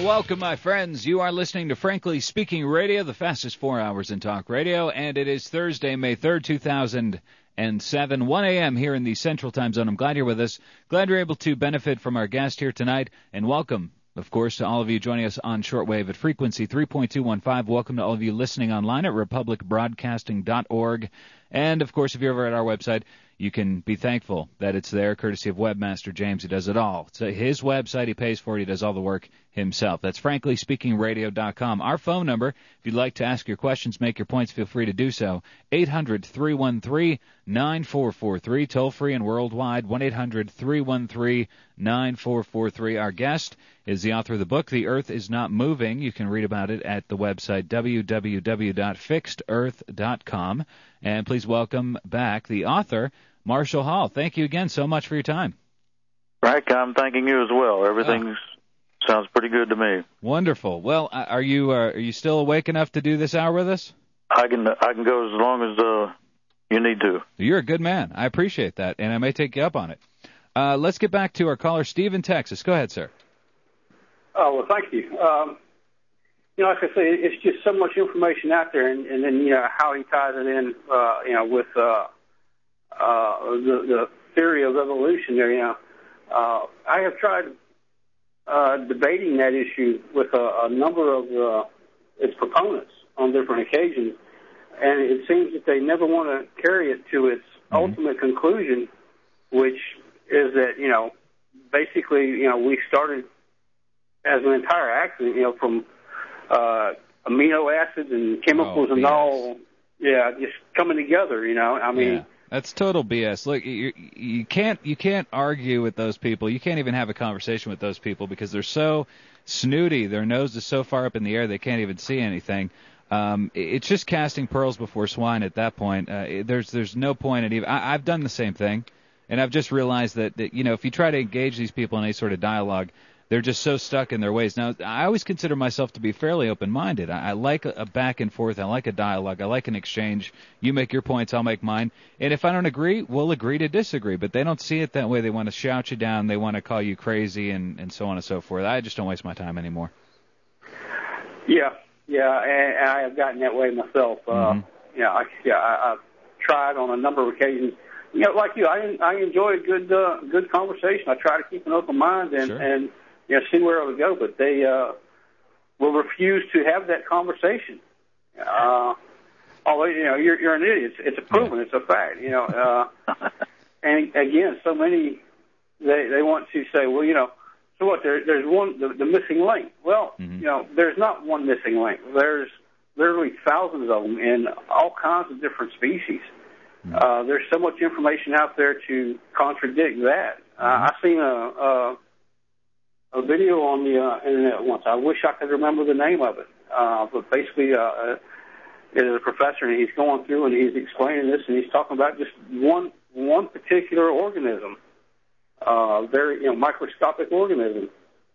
welcome, my friends. You are listening to Frankly Speaking Radio, the fastest 4 hours in talk radio, and it is Thursday, May 3rd, 2007, 1 a.m. here in the Central Time Zone. I'm glad you're with us. Glad you're able to benefit from our guest here tonight, and welcome, of course, to all of you joining us on shortwave at frequency 3.215. Welcome to all of you listening online at republicbroadcasting.org. And, of course, if you're over at our website, you can be thankful that it's there, courtesy of Webmaster James, who does it all. It's his website. He pays for it. He does all the work himself. That's franklyspeakingradio.com. Our phone number, if you'd like to ask your questions, make your points, feel free to do so. 800-313-9443, toll-free and worldwide, 1-800-313-9443. Our guest is the author of the book, The Earth is Not Moving. You can read about it at the website www.fixedearth.com. And please welcome back the author, Marshall Hall. Thank you again so much for your time. Frank, I'm thanking you as well. Everything sounds pretty good to me. Wonderful. Well, are you still awake enough to do this hour with us? I can go as long as you need to. You're a good man. I appreciate that, and I may take you up on it. Let's get back to our caller, Steve in Texas. Go ahead, sir. Oh, well, thank you. Like I say, it's just so much information out there, and then, how he ties it in, with the theory of evolution there, I have tried debating that issue with a number of its proponents on different occasions, and it seems that they never want to carry it to its ultimate conclusion, which is that, basically, we started as an entire accident, from amino acids and chemicals and all, just coming together, Yeah, that's total BS. Look, you can't argue with those people. You can't even have a conversation with those people because they're so snooty. Their nose is so far up in the air they can't even see anything. It's just casting pearls before swine at that point. There's no point in even. I've done the same thing, and I've just realized that if you try to engage these people in any sort of dialogue, they're just so stuck in their ways. Now, I always consider myself to be fairly open-minded. I like a back and forth. I like a dialogue. I like an exchange. You make your points, I'll make mine. And if I don't agree, we'll agree to disagree. But they don't see it that way. They want to shout you down. They want to call you crazy and so on and so forth. I just don't waste my time anymore. Yeah, and I have gotten that way myself. I've tried on a number of occasions. Like you, I enjoy a good conversation. I try to keep an open mind and see where it would go, but they will refuse to have that conversation. Although, you're an idiot. It's a proven. It's a fact, And again, so many, they want to say, well, so what, there's one, the missing link. Well, there's not one missing link. There's literally thousands of them in all kinds of different species. There's so much information out there to contradict that. I seen a video on the internet once. I wish I could remember the name of it. But basically, it is a professor, and he's going through and he's explaining this, and he's talking about just one particular organism, very microscopic organism.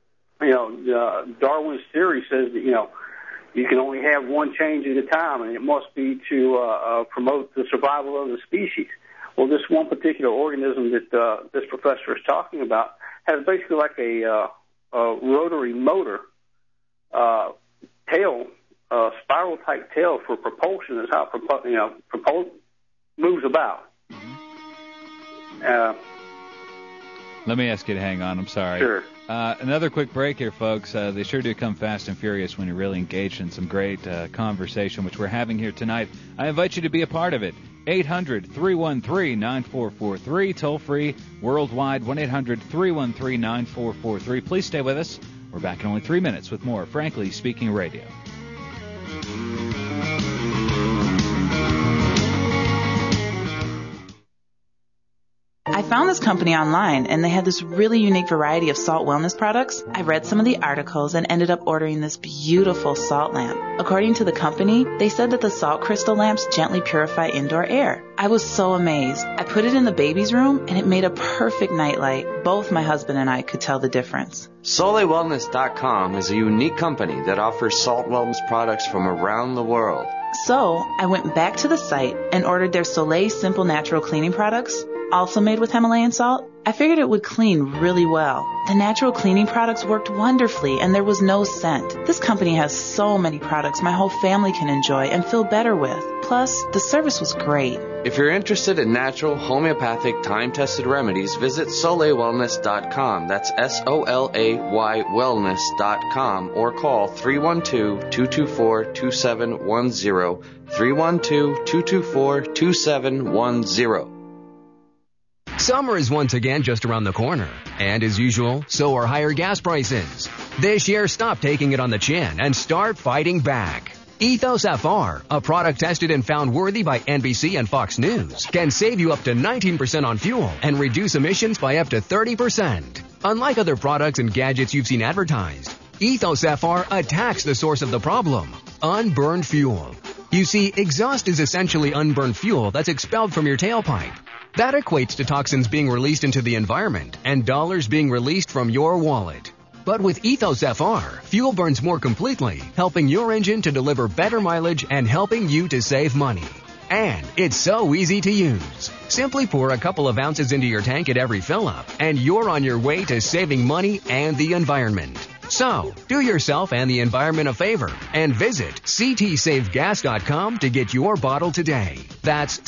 Darwin's theory says that you can only have one change at a time, and it must be to promote the survival of the species. Well, this one particular organism that this professor is talking about has basically like a rotary motor tail, spiral-type tail for propulsion. Is how it moves about. Let me ask you to hang on. I'm sorry. Sure. Another quick break here, folks. They sure do come fast and furious when you're really engaged in some great conversation, which we're having here tonight. I invite you to be a part of it. 800-313-9443, toll-free, worldwide, 1-800-313-9443. Please stay with us. We're back in only 3 minutes with more Frankly Speaking Radio. I found this company online, and they had this really unique variety of salt wellness products. I read some of the articles and ended up ordering this beautiful salt lamp. According to the company, they said that the salt crystal lamps gently purify indoor air. I was so amazed. I put it in the baby's room, and it made a perfect nightlight. Both my husband and I could tell the difference. SoleilWellness.com is a unique company that offers salt wellness products from around the world. So I went back to the site and ordered their Soleil Simple Natural Cleaning products, also made with Himalayan salt. I figured it would clean really well. The natural cleaning products worked wonderfully, and there was no scent. This company has so many products my whole family can enjoy and feel better with. Plus, the service was great. If you're interested in natural, homeopathic, time-tested remedies, visit SoleilWellness.com. That's SOLAY wellness.com, or call 312-224-2710, 312-224-2710. Summer is once again just around the corner. And as usual, so are higher gas prices. This year, stop taking it on the chin and start fighting back. Ethos FR, a product tested and found worthy by NBC and Fox News, can save you up to 19% on fuel and reduce emissions by up to 30%. Unlike other products and gadgets you've seen advertised, Ethos FR attacks the source of the problem, unburned fuel. You see, exhaust is essentially unburned fuel that's expelled from your tailpipe. That equates to toxins being released into the environment and dollars being released from your wallet. But with Ethos FR, fuel burns more completely, helping your engine to deliver better mileage and helping you to save money. And it's so easy to use. Simply pour a couple of ounces into your tank at every fill-up, and you're on your way to saving money and the environment. So, do yourself and the environment a favor and visit ctsavegas.com to get your bottle today. That's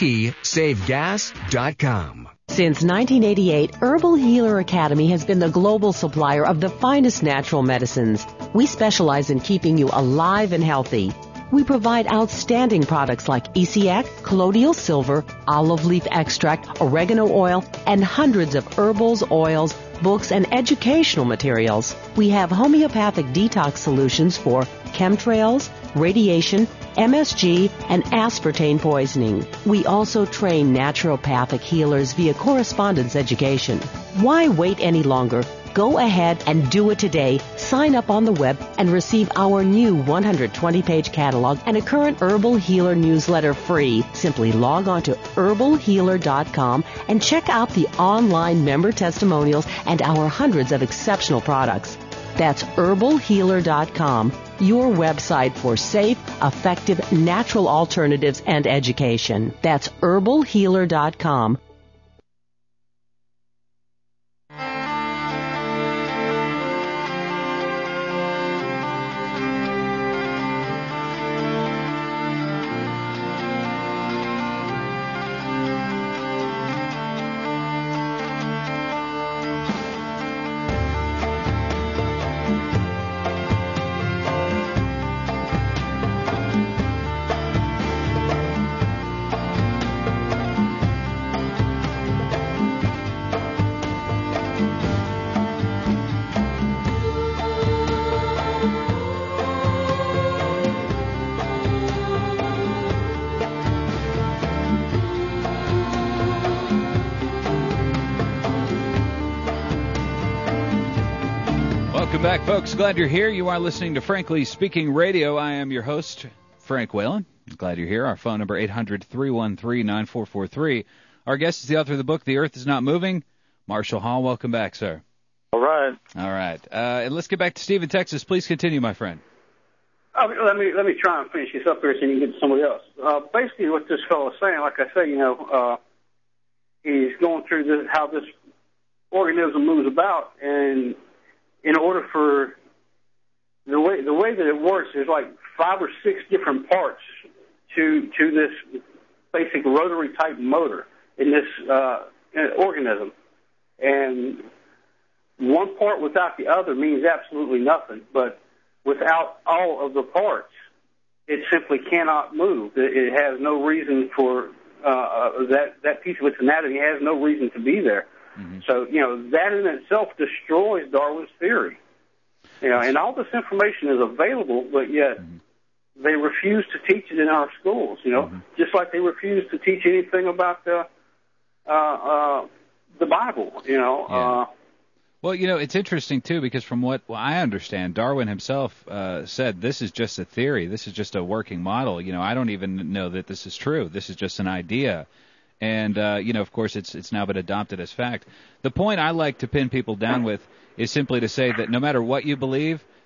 ctsavegas.com. Since 1988, Herbal Healer Academy has been the global supplier of the finest natural medicines. We specialize in keeping you alive and healthy. We provide outstanding products like ECX, colloidal silver, olive leaf extract, oregano oil, and hundreds of herbals, oils, books, and educational materials. We have homeopathic detox solutions for chemtrails, radiation, MSG, and aspartame poisoning. We also train naturopathic healers via correspondence education. Why wait any longer? Go ahead and do it today. Sign up on the web and receive our new 120-page catalog and a current Herbal Healer newsletter free. Simply log on to herbalhealer.com and check out the online member testimonials and our hundreds of exceptional products. That's herbalhealer.com, your website for safe, effective, natural alternatives and education. That's herbalhealer.com. Welcome back, folks. Glad you're here. You are listening to Frankly Speaking Radio. I am your host, Frank Whalen. Glad you're here. Our phone number, 800-313-9443. Our guest is the author of the book, The Earth is Not Moving, Marshall Hall. Welcome back, sir. All right. All right. And let's get back to Steve in Texas. Please continue, my friend. Let me try and finish this up here so you can get to somebody else. Basically, what this fellow is saying, like I say, he's going through how this organism moves about, and in order for the way that it works, there's like 5 or 6 different parts to this basic rotary type motor in this organism, and one part without the other means absolutely nothing. But without all of the parts, it simply cannot move. It has no reason for that piece of its anatomy has no reason to be there. Mm-hmm. So, that in itself destroys Darwin's theory. And all this information is available, but yet they refuse to teach it in our schools, just like they refuse to teach anything about the Bible, Yeah. Well, it's interesting, too, because from what I understand, Darwin himself said this is just a theory. This is just a working model. I don't even know that this is true. This is just an idea. And, of course, it's now been adopted as fact. The point I like to pin people down with is simply to say that no matter what you believe,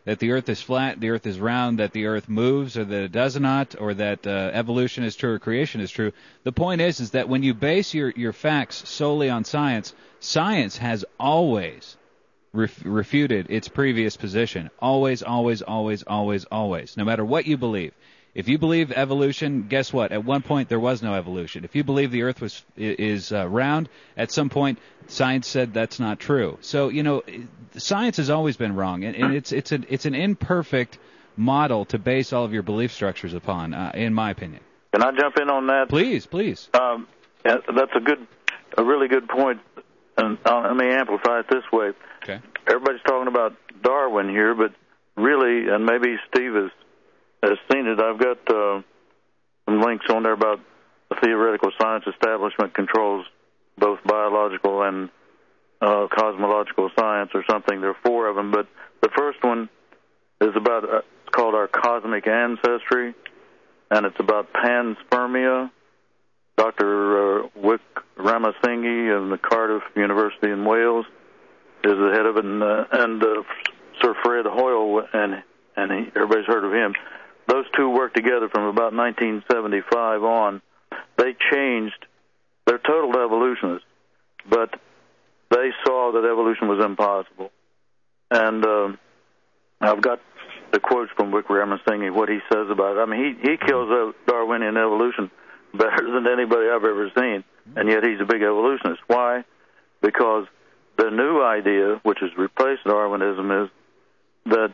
that the Earth is flat, the Earth is round, that the Earth moves, or that it does not, or that evolution is true or creation is true. The point is that when you base your facts solely on science, science has always refuted its previous position. Always, always, always, always, always. No matter what you believe. If you believe evolution, guess what? At one point there was no evolution. If you believe the Earth is round, at some point science said that's not true. So science has always been wrong, and it's an imperfect model to base all of your belief structures upon, in my opinion. Can I jump in on that? Please. That's a really good point, and let me amplify it this way. Okay. Everybody's talking about Darwin here, but really, and maybe Steve has seen it, I've got some links on there about the theoretical science establishment controls both biological and cosmological science or something. There are 4 of them, but the first one is about, it's called Our Cosmic Ancestry, and it's about panspermia. Dr. Wick Ramasinghe of the Cardiff University in Wales is the head of it, and Sir Fred Hoyle, and everybody's heard of him. Those two worked together from about 1975 on. They changed. They're total evolutionists, but they saw that evolution was impossible. And I've got the quotes from Wick Ramasinghe, what he says about it. I mean, he kills Darwinian evolution better than anybody I've ever seen, and yet he's a big evolutionist. Why? Because the new idea, which has replaced Darwinism, is that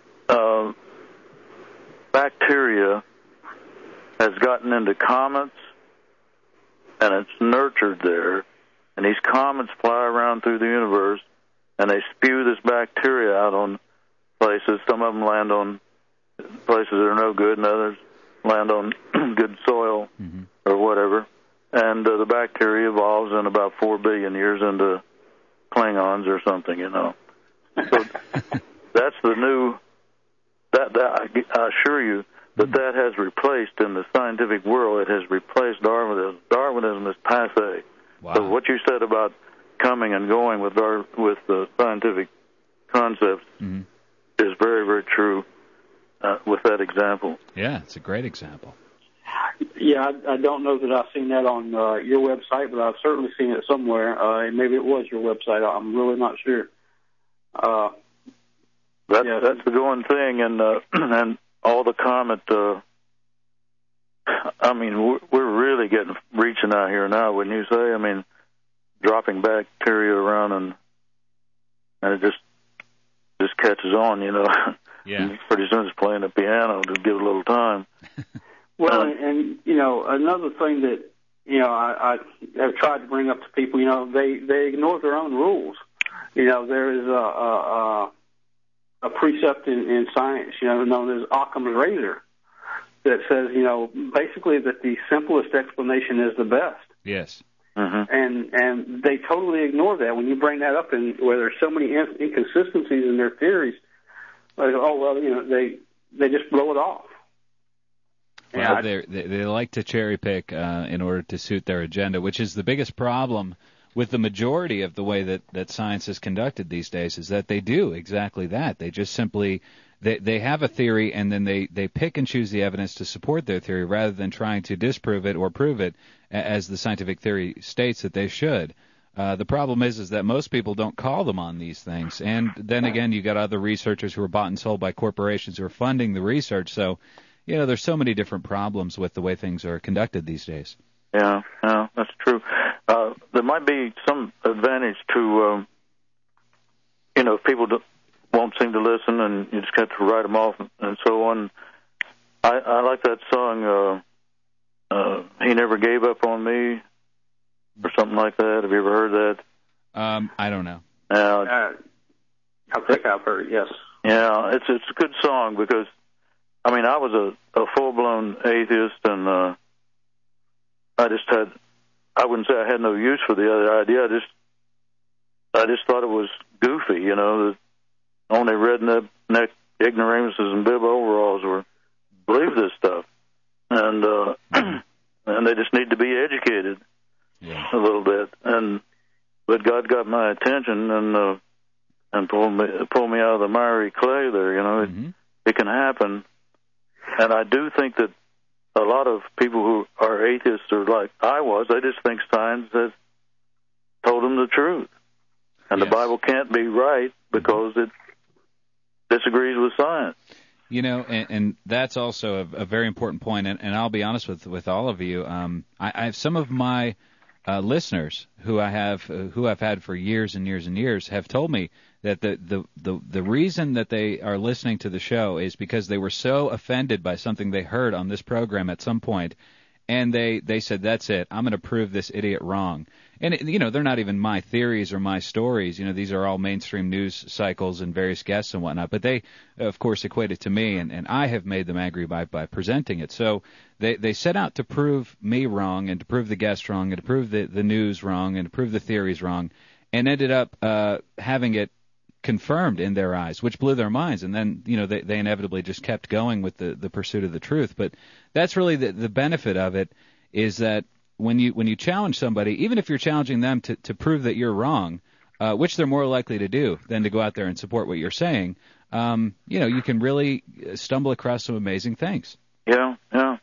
bacteria has gotten into comets, and it's nurtured there, and these comets fly around through the universe, and they spew this bacteria out on places. Some of them land on places that are no good, and others land on good soil or whatever. And the bacteria evolves in about 4 billion years into Klingons or something, So that's the new. That I assure you that has replaced in the scientific world. It has replaced Darwinism. Darwinism is passé. Wow. So what you said about coming and going with the scientific concepts is very, very true with that example. Yeah, it's a great example. Yeah, I don't know that I've seen that on your website, but I've certainly seen it somewhere. And maybe it was your website. I'm really not sure. That's the going thing, and all the comet. I mean, we're really reaching out here now, wouldn't you say? I mean, dropping bacteria around, and it just catches on, Yeah. Pretty soon it's playing the piano to give it a little time. Well, and another thing that I have tried to bring up to people, they ignore their own rules. There is a precept in science, known as Occam's razor, that says, basically that the simplest explanation is the best. Yes. And they totally ignore that when you bring that up, and where there's so many inconsistencies in their theories. Like, they just blow it off. Well, they like to cherry pick in order to suit their agenda, which is the biggest problem with the majority of the way that science is conducted these days, is that they do exactly that. They just simply they have a theory, and then they pick and choose the evidence to support their theory rather than trying to disprove it or prove it as the scientific theory states that they should. The problem is that most people don't call them on these things. And then again, you got other researchers who are bought and sold by corporations who are funding the research. So, there's so many different problems with the way things are conducted these days. Yeah, that's true. There might be some advantage to, if people won't seem to listen and you just have to write them off and so on. I like that song, He Never Gave Up on Me, or something like that. Have you ever heard that? I don't know. I think I've heard it, yes. Yeah, it's a good song because, I was a full-blown atheist, and I wouldn't say I had no use for the other idea. I just thought it was goofy, that only redneck ignoramuses and bib overalls believe this stuff, and they just need to be educated a little bit. But God got my attention, and and pull me out of the miry clay there. You know, it can happen. And I do think that a lot of people who are atheists, or like I was, they just think science has told them the truth. And the Bible can't be right because it disagrees with science. You know, and that's also a very important point. And I'll be honest with all of you. I have some of my listeners who I've had for years and years and years have told me that the reason that they are listening to the show is because they were so offended by something they heard on this program at some point, and they said, that's it, I'm going to prove this idiot wrong. And, you know, they're not even my theories or my stories. You know, these are all mainstream news cycles and various guests and whatnot. But they, of course, equate it to me, and I have made them angry by presenting it. So they set out to prove me wrong and to prove the guest wrong and to prove the news wrong and to prove the theories wrong, and ended up having it confirmed in their eyes, which blew their minds. And then, you know, they inevitably just kept going with the pursuit of the truth. But that's really the benefit of it, is that when you challenge somebody, even if you're challenging them to prove that you're wrong, which they're more likely to do than to go out there and support what you're saying, you know, you can really stumble across some amazing things. Yeah.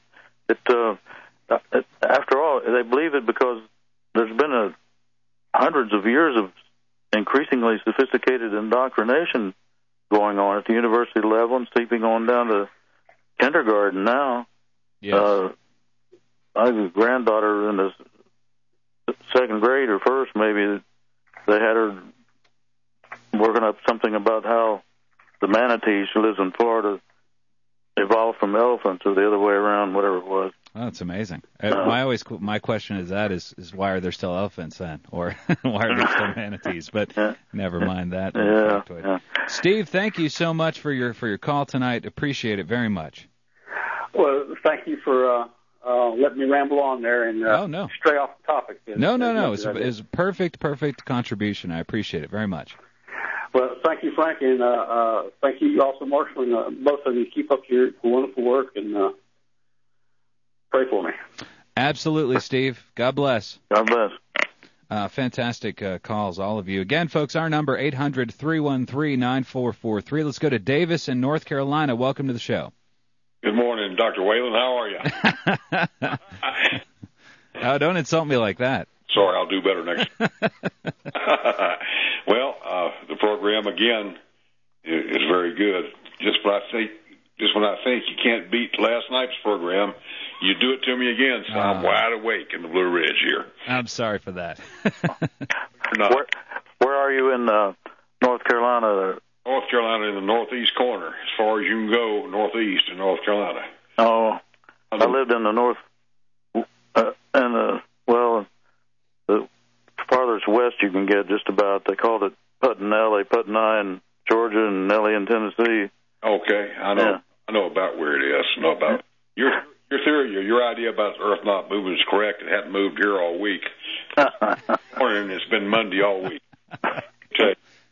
After all, they believe it because there's been hundreds of years of increasingly sophisticated indoctrination going on at the university level and seeping on down to kindergarten now. Yes. I have a granddaughter in the second grade or first, maybe. They had her working up something about how the manatee, she lives in Florida, evolved from elephants, or the other way around, whatever it was. Oh, that's amazing. My question is why are there still elephants then, or why are there still manatees? But never mind that. Yeah. Steve, thank you so much for your call tonight. Appreciate it very much. Well, thank you for letting me ramble on there and stray off the topic. No. It's a perfect contribution. I appreciate it very much. Well, thank you, Frank, and thank you also, Marshall, and both of you. Keep up your wonderful work, and pray for me. Absolutely, Steve. God bless. God bless. Fantastic calls, all of you. Again, folks, our number, 800-313-9443. Let's go to Davis in North Carolina. Welcome to the show. Good morning, Dr. Whalen. How are you? Oh, don't insult me like that. Sorry, I'll do better next time. Well, the program, again, is very good. Just when I think you can't beat last night's program, you do it to me again, so I'm wide awake in the Blue Ridge here. I'm sorry for that. Where are you in North Carolina? North Carolina, in the northeast corner, as far as you can go northeast in North Carolina. Oh, I lived in the north, the farthest west you can get, just about. They called it Putney in Georgia and Nellie in Tennessee. Okay, I know. Yeah. I know about where it is. I know about your theory, your idea about the Earth not moving is correct. It hadn't moved here all week. Morning, it's been Monday all week. Okay.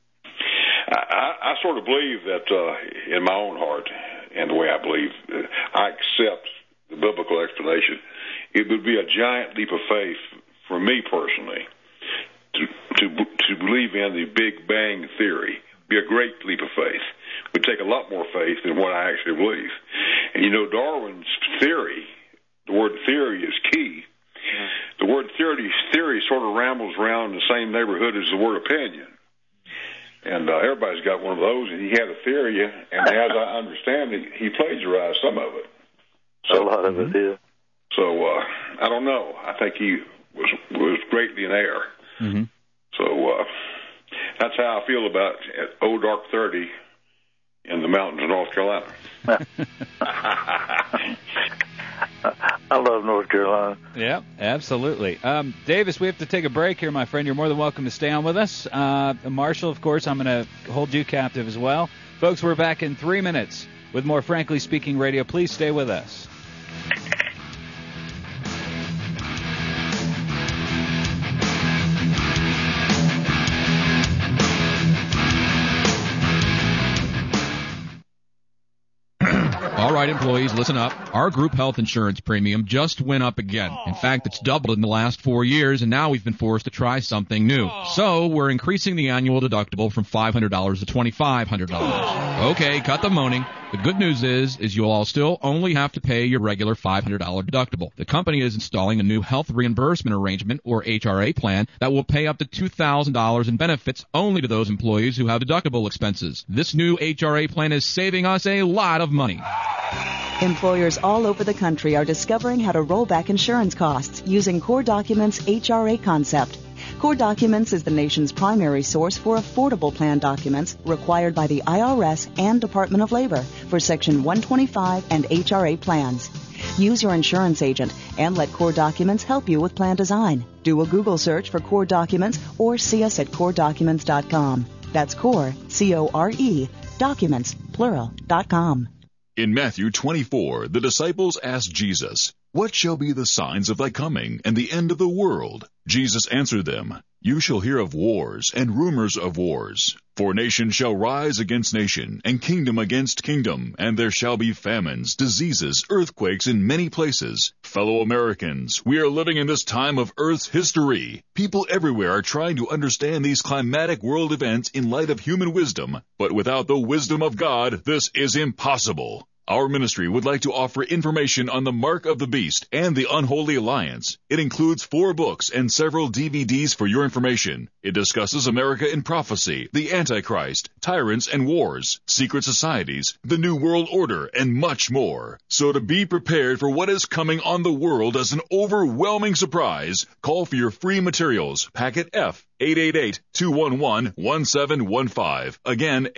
I sort of believe that in my own heart, and the way I believe, I accept the biblical explanation. It would be a giant leap of faith for me personally to believe in the Big Bang Theory. Be a great leap of faith. It would take a lot more faith than what I actually believe. And you know, Darwin's theory, the word theory is key. The word theory sort of rambles around in the same neighborhood as the word opinion. And everybody's got one of those, and he had a theory, and as I understand it, he plagiarized some of it. So, a lot of it, yeah. So, I don't know. I think he was greatly in error. Mm-hmm. So, that's how I feel about Old Dark 30 in the mountains of North Carolina. I love North Carolina. Yeah, absolutely. Davis, we have to take a break here, my friend. You're more than welcome to stay on with us. Marshall, of course, I'm going to hold you captive as well. Folks, we're back in 3 minutes with more Frankly Speaking Radio. Please stay with us. All right, right, employees, listen up. Our group health insurance premium just went up again. In fact, it's doubled in the last 4 years, and now we've been forced to try something new. So we're increasing the annual deductible from $500 to $2,500. Okay, cut the moaning. The good news is you'll all still only have to pay your regular $500 deductible. The company is installing a new health reimbursement arrangement, or HRA plan, that will pay up to $2,000 in benefits only to those employees who have deductible expenses. This new HRA plan is saving us a lot of money. Employers all over the country are discovering how to roll back insurance costs using Core Documents' HRA concept. Core Documents is the nation's primary source for affordable plan documents required by the IRS and Department of Labor for Section 125 and HRA plans. Use your insurance agent and let Core Documents help you with plan design. Do a Google search for Core Documents or see us at CoreDocuments.com. That's Core, C-O-R-E, Documents, plural.com. In Matthew 24, the disciples asked Jesus, "What shall be the signs of thy coming and the end of the world?" Jesus answered them, "You shall hear of wars and rumors of wars. For nation shall rise against nation, and kingdom against kingdom, and there shall be famines, diseases, earthquakes in many places. Fellow Americans, we are living in this time of Earth's history. People everywhere are trying to understand these climatic world events in light of human wisdom, but without the wisdom of God, this is impossible. Our ministry would like to offer information on the Mark of the Beast and the Unholy Alliance. It includes 4 books and several DVDs for your information. It discusses America in prophecy, the Antichrist, tyrants and wars, secret societies, the New World Order, and much more. So to be prepared for what is coming on the world as an overwhelming surprise, call for your free materials, packet F, 888-211-1715. Again,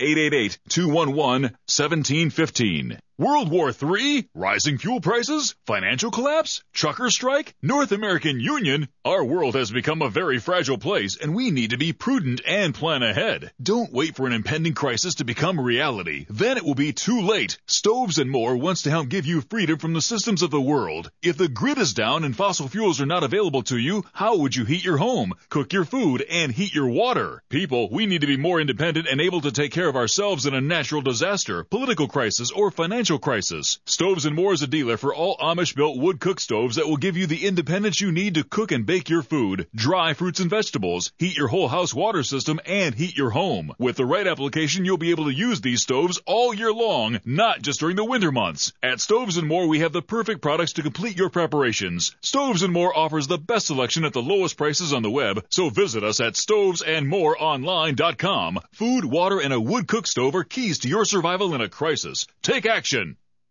888-211-1715. World War III? Rising fuel prices? Financial collapse? Trucker strike? North American Union? Our world has become a very fragile place, and we need to be prudent and plan ahead. Don't wait for an impending crisis to become reality. Then it will be too late. Stoves and More wants to help give you freedom from the systems of the world. If the grid is down and fossil fuels are not available to you, how would you heat your home, cook your food, and heat your water? People, we need to be more independent and able to take care of ourselves in a natural disaster, political crisis, or financial crisis. Stoves and More is a dealer for all Amish-built wood cook stoves that will give you the independence you need to cook and bake your food, dry fruits and vegetables, heat your whole house water system, and heat your home. With the right application, you'll be able to use these stoves all year long, not just during the winter months. At Stoves and More, we have the perfect products to complete your preparations. Stoves and More offers the best selection at the lowest prices on the web, so visit us at stovesandmoreonline.com. Food, water, and a wood cook stove are keys to your survival in a crisis. Take action.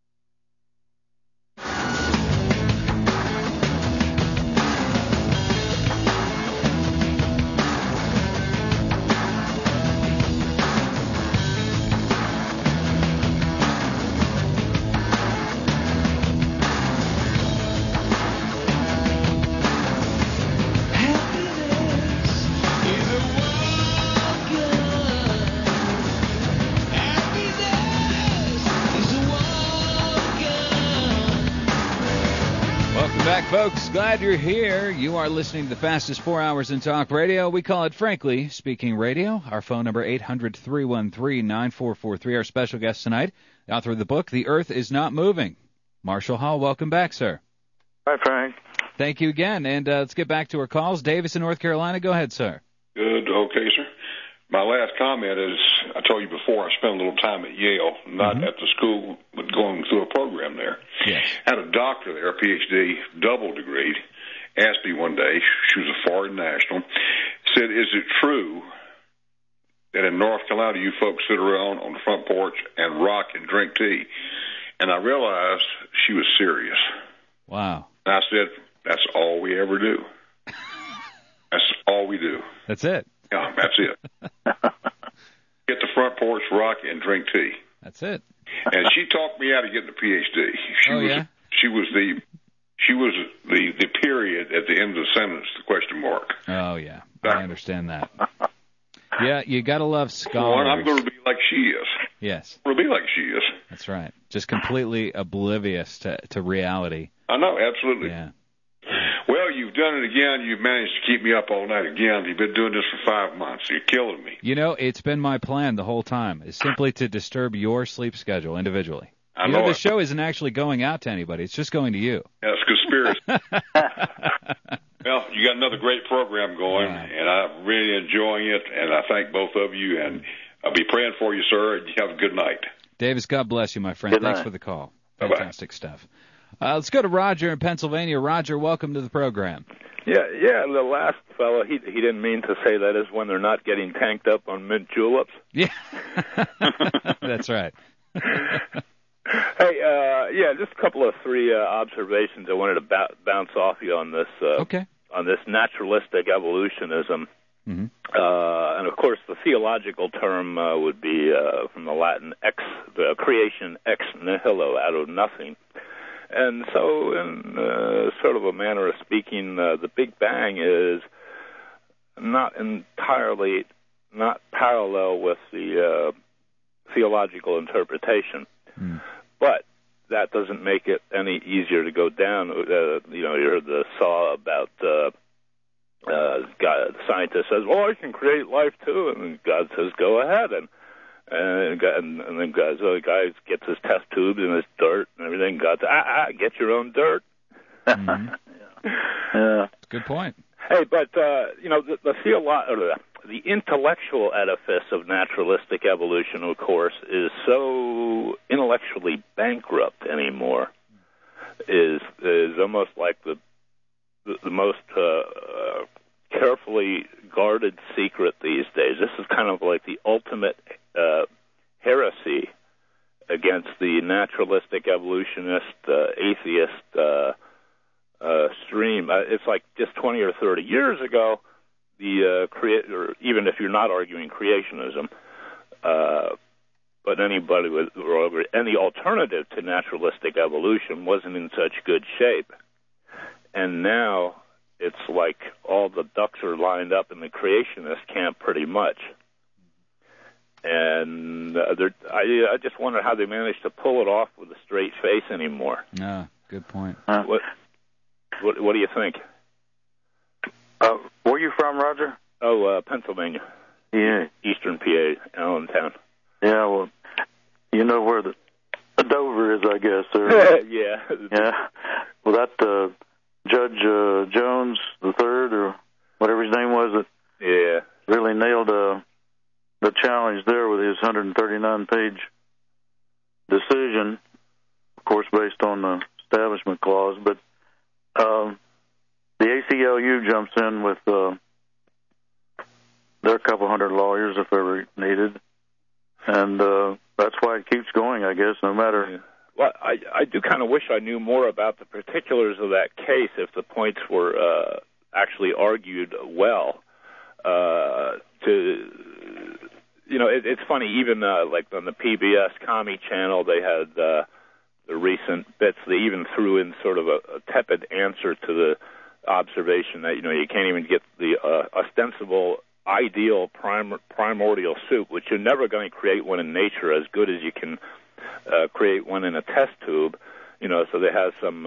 Folks, glad you're here. You are listening to the fastest 4 hours in talk radio. We call it Frankly Speaking Radio. Our phone number, 800-313-9443. Our special guest tonight, the author of the book, The Earth is Not Moving. Marshall Hall, welcome back, sir. Hi, Frank. Thank you again. And let's get back to our calls. Davis in North Carolina, go ahead, sir. Good. Okay, sir. My last comment is, I told you before, I spent a little time at Yale, not at the school, but going through a program there. Yes. Had a doctor there, a PhD, double degreed, asked me one day, she was a foreign national, said, is it true that in North Carolina you folks sit around on the front porch and rock and drink tea? And I realized she was serious. Wow. And I said, that's all we ever do. That's all we do. That's it. Yeah, that's it. Get the front porch, rock, and drink tea. That's it. And she talked me out of getting a PhD. She was the period at the end of the sentence, the question mark. Oh, yeah. I understand that. Yeah, you got to love scholars. Well, I'm going to be like she is. Yes. I'm going to be like she is. That's right. Just completely oblivious to reality. I know, absolutely. Yeah. Well, you've done it again. You've managed to keep me up all night again. You've been doing this for 5 months. You're killing me. You know, it's been my plan the whole time, is simply to disturb your sleep schedule individually. I know the show isn't actually going out to anybody. It's just going to you. That's conspiracy. Well, you got another great program going, and I'm really enjoying it, and I thank both of you, and I'll be praying for you, sir, and you have a good night. Davis, God bless you, my friend. Thanks for the call. Fantastic stuff. Let's go to Roger in Pennsylvania. Roger, welcome to the program. Yeah, the last fellow, he didn't mean to say that is when they're not getting tanked up on mint juleps. Yeah, that's right. Hey, just a couple of three observations I wanted to bounce off you on this. On this naturalistic evolutionism. Mm-hmm. And of course, the theological term would be from the Latin the creation ex nihilo, out of nothing. And so, in sort of a manner of speaking, the Big Bang is not parallel with the theological interpretation. Mm. But that doesn't make it any easier to go down. You heard the saw about God, the scientist says, "Well, I can create life too," and God says, "Go ahead." And then God, so the guy gets his test tubes and his dirt and everything. God says, get your own dirt. Mm-hmm. Yeah, good point. Hey, but the intellectual edifice of naturalistic evolution, of course, is so intellectually bankrupt anymore. Is almost like the most carefully guarded secret these days. This is kind of like the ultimate heresy against the naturalistic evolutionist atheist stream. It's like just 20 or 30 years ago, or even if you're not arguing creationism, but anybody or any alternative to naturalistic evolution wasn't in such good shape. And now it's like all the ducks are lined up in the creationist camp pretty much. And I just wonder how they managed to pull it off with a straight face anymore. Good point. What do you think? Where are you from, Roger? Oh, Pennsylvania. Yeah. Eastern PA, Allentown. Yeah, well, you know where the Dover is, I guess. Or, yeah. Yeah. Well, that Judge Jones the Third, or whatever his name was, really nailed the challenge there with his 139-page decision, of course, based on the Establishment Clause. But the ACLU jumps in with their couple hundred lawyers, if ever needed, and that's why it keeps going, I guess, no matter... Yeah. Well, I do kind of wish I knew more about the particulars of that case if the points were actually argued well. It's funny, even like on the PBS Commie Channel, they had the recent bits. They even threw in sort of a tepid answer to the observation that, you can't even get the ostensible ideal primordial soup, which you're never going to create one in nature as good as you can create one in a test tube, so they have some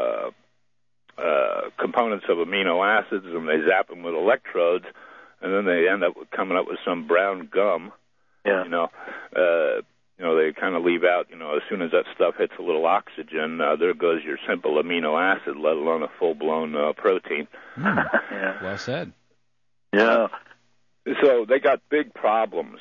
components of amino acids, and they zap them with electrodes, and then they end up coming up with some brown gum. Yeah. They kind of leave out, as soon as that stuff hits a little oxygen, there goes your simple amino acid, let alone a full-blown protein. Yeah. Well said. Yeah. So they got big problems.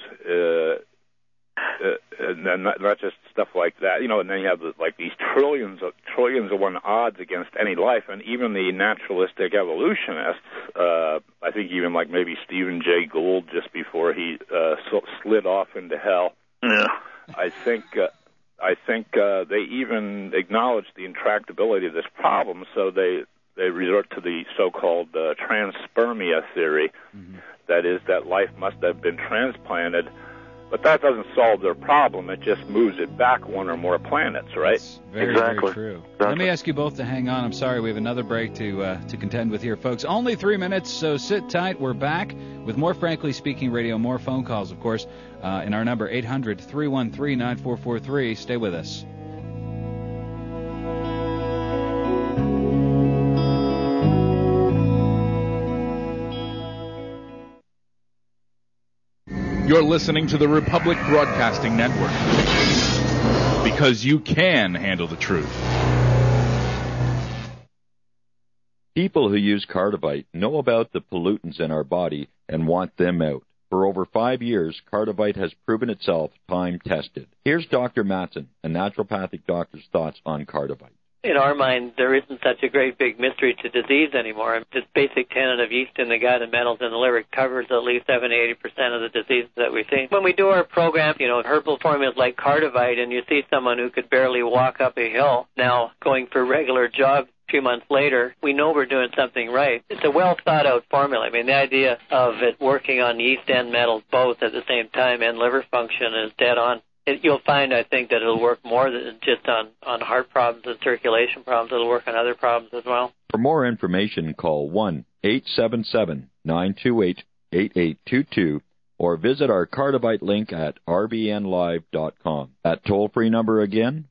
And then not just stuff like that, and then you have these trillions of one odds against any life, and even the naturalistic evolutionists, I think even like maybe Stephen Jay Gould just before he slid off into hell. Yeah. I think they even acknowledge the intractability of this problem, so they resort to the so-called transpermia theory, that is, that life must have been transplanted. But that doesn't solve their problem. It just moves it back one or more planets, right? That's very true. Let me ask you both to hang on. I'm sorry, we have another break to contend with here, folks. Only 3 minutes, so sit tight. We're back with more Frankly Speaking Radio, more phone calls, of course, in our number 800-313-9443. Stay with us. You're listening to the Republic Broadcasting Network. because you can handle the truth. People who use Cardivite know about the pollutants in our body and want them out. For over 5 years, Cardivite has proven itself time-tested. Here's Dr. Matson, a naturopathic doctor's thoughts on Cardivite. In our mind, there isn't such a great big mystery to disease anymore. This basic tenet of yeast in the gut and metals in the liver covers at least 70-80% of the diseases that we see. When we do our program, herbal formulas like Cardivite, and you see someone who could barely walk up a hill now going for regular jogs a few months later, we know we're doing something right. It's a well-thought-out formula. I mean, the idea of it working on yeast and metals both at the same time and liver function is dead on. You'll find, I think, that it'll work more than just on heart problems and circulation problems. It'll work on other problems as well. For more information, call 1-877-928-8822 or visit our Cardivite link at rbnlive.com. That toll-free number again,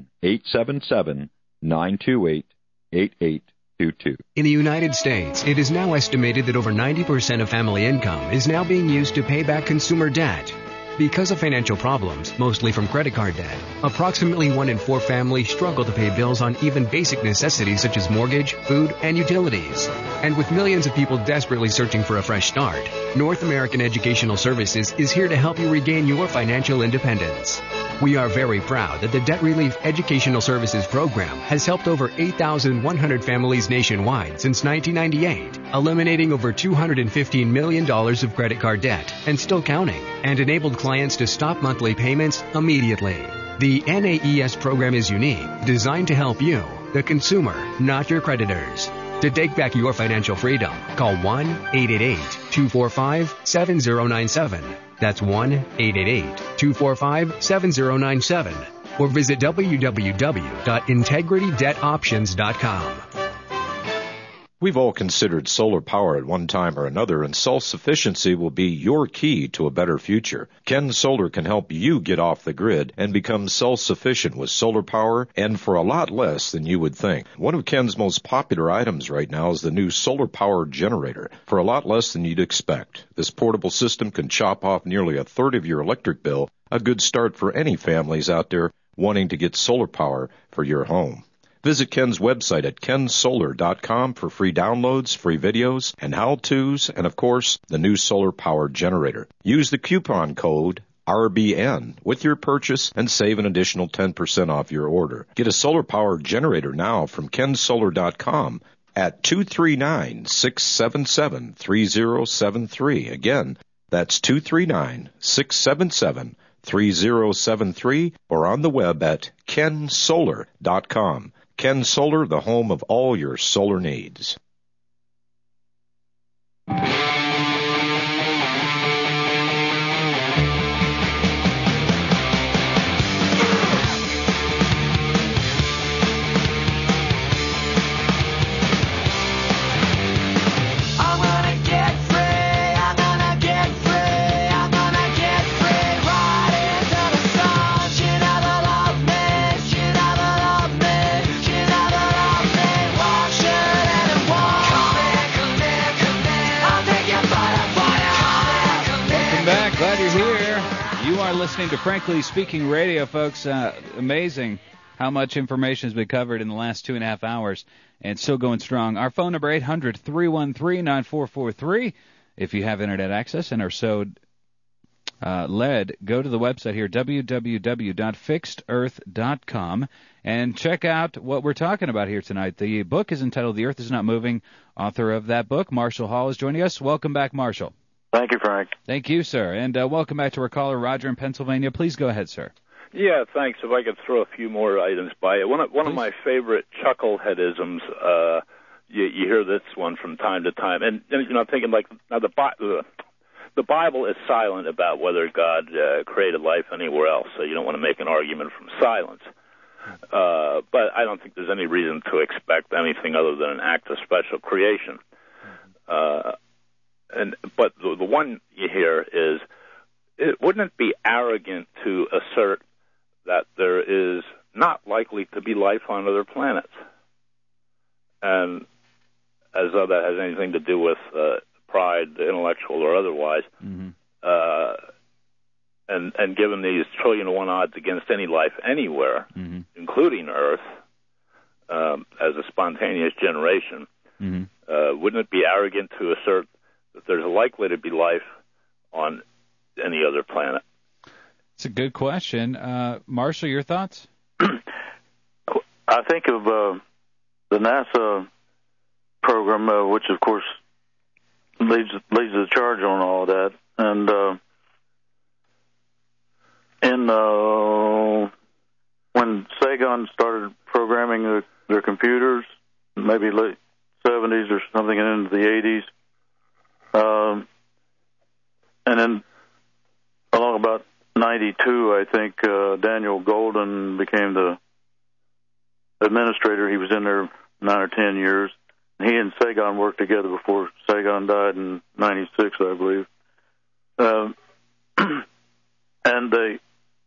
1-877-928-8822. In the United States, it is now estimated that over 90% of family income is now being used to pay back consumer debt. Because of financial problems, mostly from credit card debt, approximately 1 in 4 families struggle to pay bills on even basic necessities such as mortgage, food, and utilities. And with millions of people desperately searching for a fresh start, North American Educational Services is here to help you regain your financial independence. We are very proud that the Debt Relief Educational Services Program has helped over 8,100 families nationwide since 1998, eliminating over $215 million of credit card debt and still counting, and enabled clients to stop monthly payments immediately. The NAES program is unique, designed to help you, the consumer, not your creditors. To take back your financial freedom, call 1-888-245-7097. That's 1-888-245-7097. Or visit www.integritydebtoptions.com. We've all considered solar power at one time or another, and self-sufficiency will be your key to a better future. Ken Solar can help you get off the grid and become self-sufficient with solar power, and for a lot less than you would think. One of Ken's most popular items right now is the new solar power generator, for a lot less than you'd expect. This portable system can chop off nearly a third of your electric bill, a good start for any families out there wanting to get solar power for your home. Visit Ken's website at kensolar.com for free downloads, free videos, and how-tos, and of course, the new solar power generator. Use the coupon code RBN with your purchase and save an additional 10% off your order. Get a solar power generator now from kensolar.com at 239-677-3073. Again, that's 239-677-3073 or on the web at kensolar.com. Ken Solar, the home of all your solar needs. Listening to Frankly Speaking Radio, folks. Amazing how much information has been covered in the last 2.5 hours, and still going strong. Our phone number, 800-313-9443. If you have internet access and are so led, go to the website here, www.fixedearth.com, and check out what we're talking about here tonight. The book is entitled The Earth Is Not Moving. Author of that book, Marshall Hall, is joining us. Welcome back, Marshall. Thank you, Frank. Thank you, sir. And welcome back to our caller, Roger in Pennsylvania. Please go ahead, sir. Yeah, thanks. If I could throw a few more items by you. One of my favorite chuckleheadisms, you hear this one from time to time. And I'm thinking, like, now the Bible is silent about whether God created life anywhere else, so you don't want to make an argument from silence. But I don't think there's any reason to expect anything other than an act of special creation. But the one you hear is, wouldn't it be arrogant to assert that there is not likely to be life on other planets? And as though that has anything to do with pride, intellectual or otherwise. Mm-hmm. And and given these 1,000,000,000 odds against any life anywhere, including Earth, as a spontaneous generation, wouldn't it be arrogant to assert that there's likely to be life on any other planet? It's a good question. Marshall, your thoughts? I think of the NASA program, which, of course, leads the charge on all that. And when Sagan started programming their computers, maybe late 70s or something, and into the 80s, and then along about 92, I think, Daniel Golden became the administrator. He was in there 9 or 10 years. He and Sagan worked together before Sagan died in 96, I believe. And they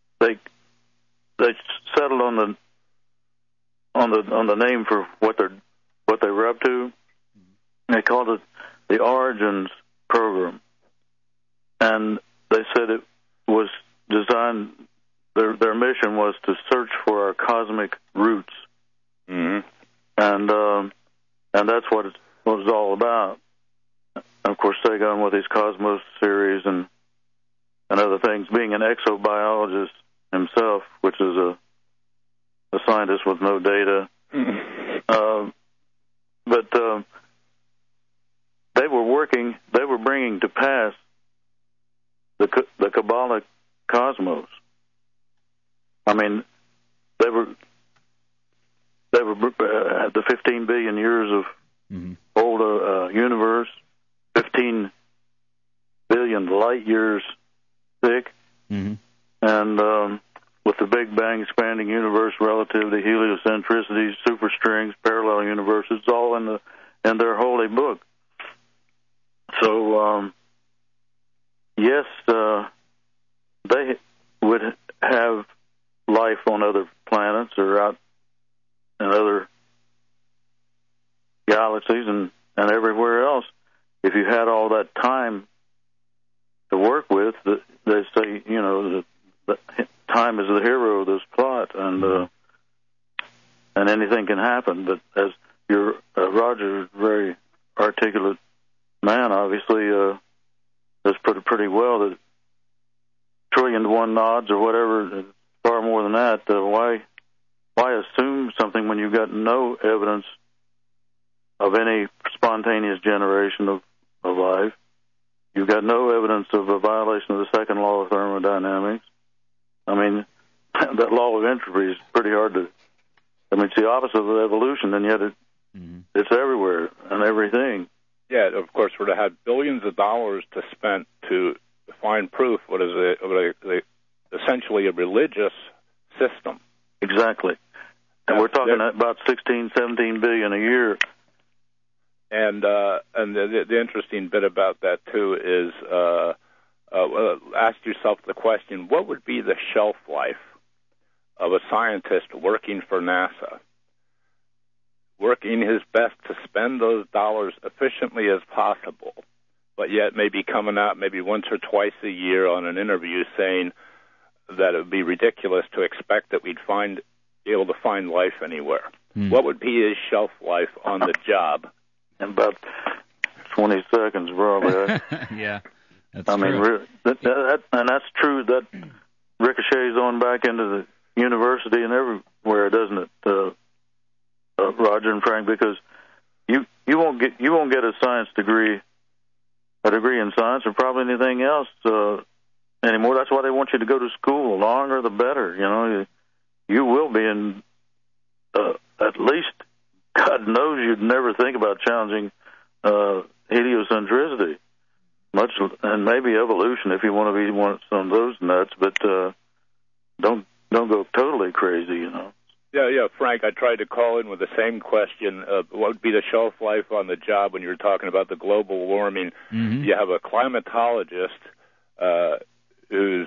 settled on the name for what they were up to. They called it the Origins Program, and they said it was designed. Their mission was to search for our cosmic roots, and that's what it was all about. Of course, Sagan with his Cosmos series and other things, being an exobiologist himself, which is a scientist with no data. But they were bringing to pass the Kabbalic cosmos. I mean, they were the 15 billion years of old universe, 15 billion light years thick, and with the Big Bang, expanding universe, relativity, heliocentricity, superstrings, parallel universes, all in their holy book. So yes, they would have life on other planets or out in other galaxies and everywhere else. If you had all that time to work with, they say, that time is the hero of this plot, and anything can happen. But as your Roger, very articulate man, obviously has put it pretty well, that 1,000,000,000 odds or whatever, far more than that. Why assume something when you've got no evidence of any spontaneous generation of life? You've got no evidence of a violation of the second law of thermodynamics. I mean, that law of entropy is pretty hard to... I mean, it's the opposite of evolution, and yet it's everywhere and everything. Yeah, of course, we're to have billions of dollars to spend to find proof what is essentially a religious system. Exactly. And we're talking about 16, 17 billion a year. And the interesting bit about that, too, is ask yourself the question, what would be the shelf life of a scientist working for NASA, working his best to spend those dollars efficiently as possible, but yet maybe coming out maybe once or twice a year on an interview saying that it would be ridiculous to expect that we'd be able to find life anywhere? What would be his shelf life on the job? About 20 seconds, probably. Yeah, that's true. Mean, and that's true. That ricochets on back into the university and everywhere, doesn't it, Roger and Frank? Because you won't get a science degree, a degree in science, or probably anything else anymore. That's why they want you to go to school. The longer, the better. You will be in at least. God knows you'd never think about challenging heliocentricity, and maybe evolution if you want to be some of those nuts. But don't go totally crazy, Yeah, Frank. I tried to call in with the same question. What would be the shelf life on the job when you're talking about the global warming? You have a climatologist who's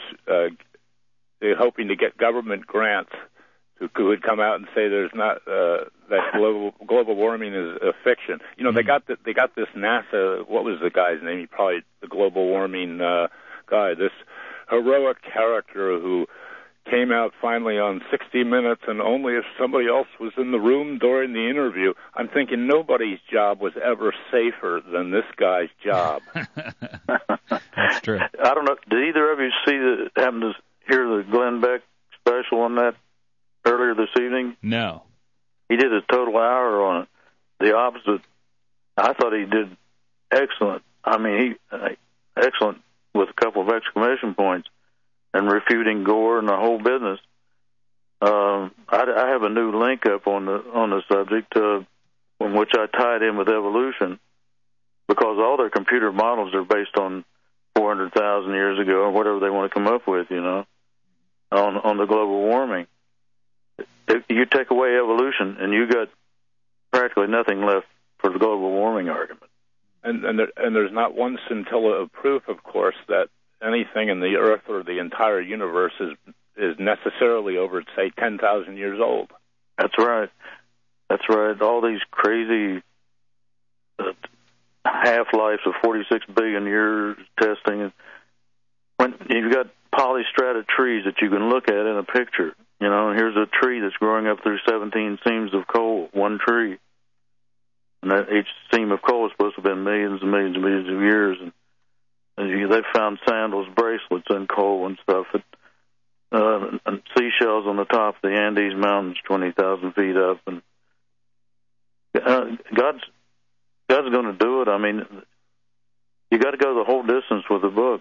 hoping to get government grants, who would come out and say there's not that global warming is a fiction. They got this NASA. What was the guy's name? He probably the global warming guy. This heroic character who came out finally on 60 Minutes, and only if somebody else was in the room during the interview. I'm thinking nobody's job was ever safer than this guy's job. That's true. I don't know. Did either of you happen to hear the Glenn Beck special on that earlier this evening? No. He did a total hour on it. The opposite. I thought he did excellent. I mean, excellent with a couple of exclamation points and refuting Gore and the whole business. I have a new link up on the subject, in which I tied in with evolution, because all their computer models are based on 400,000 years ago or whatever they want to come up with, on the global warming. If you take away evolution, and you got practically nothing left for the global warming argument. And there's not one scintilla of proof, of course, that anything in the Earth or the entire universe is necessarily over, say, 10,000 years old. That's right. That's right. All these crazy half-lives of 46 billion years testing. When you've got polystrata trees that you can look at in a picture, and here's a tree that's growing up through 17 seams of coal, one tree. And each seam of coal is supposed to have been millions and millions and millions of years. And they've found sandals, bracelets, and coal and stuff. And seashells on the top of the Andes Mountains, 20,000 feet up. And God's going to do it. I mean, you got to go the whole distance with the book.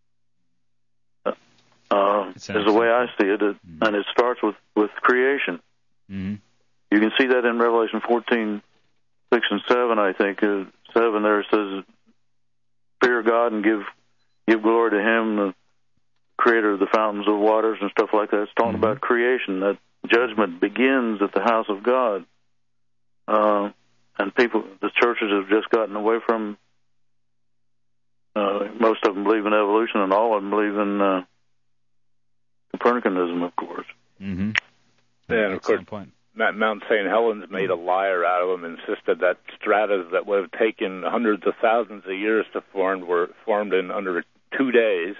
Is the way I see it, and it starts with creation. Mm-hmm. You can see that in Revelation 14, 6 and 7, I think. 7 there says, fear God and give glory to Him, the creator of the fountains of waters and stuff like that. It's talking about creation. That judgment begins at the house of God. And the churches have just gotten away from, most of them believe in evolution, and all of them believe in Copernicanism, of course. Mm-hmm. And of course, Mount St. Helens made a liar out of him, insisted that stratas that would have taken hundreds of thousands of years to form were formed in under 2 days.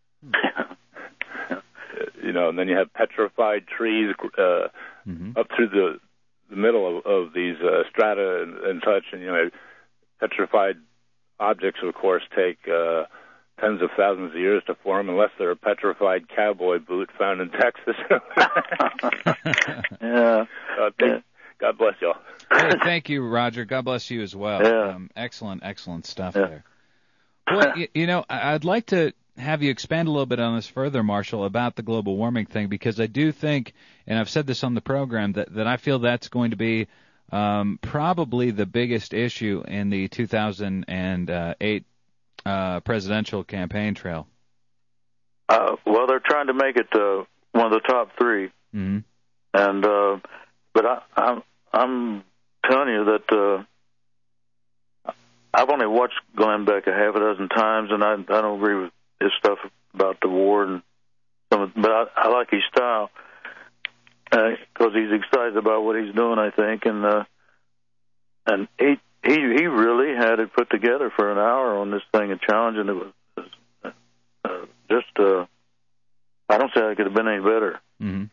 And then you have petrified trees up through the middle of these strata and such, and petrified objects, of course, take tens of thousands of years to form, unless they're a petrified cowboy boot found in Texas. Yeah. God bless y'all. Hey, thank you, Roger. God bless you as well. Yeah. Excellent stuff there. Boy, I'd like to have you expand a little bit on this further, Marshall, about the global warming thing, because I do think, and I've said this on the program, that I feel that's going to be probably the biggest issue in the 2008 presidential campaign trail. Well, they're trying to make it one of the top three. Mm-hmm. And but I'm telling you that I've only watched Glenn Beck a half a dozen times, and I don't agree with his stuff about the war and some. But I like his style because he's excited about what he's doing, I think, and he really had it put together for an hour on this thing, a challenge, and it was just I don't say I could have been any better. Mm-hmm.